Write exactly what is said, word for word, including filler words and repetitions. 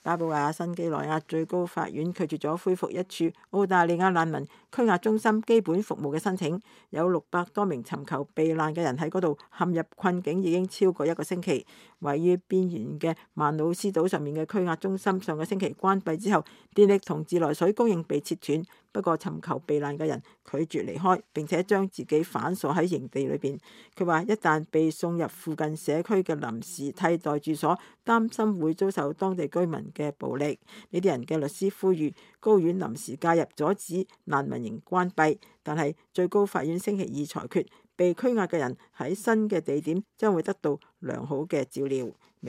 巴布亞新幾內亞最高法院拒絕咗恢復一處澳大利亞難民拘押中心基本服務嘅申請。有六百多名尋求避難嘅人喺嗰度陷入困境已經超過一個星期。位於邊緣嘅曼努斯島上面嘅拘押中心上個星期關閉之後，電力同自來水供應被切斷。不過尋求避難嘅人拒絕離開，並且將自己反鎖喺營地裏邊。佢話一旦被送入附近社區嘅臨時替代住所，擔心會遭受當地居民嘅暴力。呢啲人嘅律師呼籲高院臨時介入阻止難民營關閉，但係最高法院星期二裁決，被拘押嘅人喺新嘅地點將會得到良好嘅照料。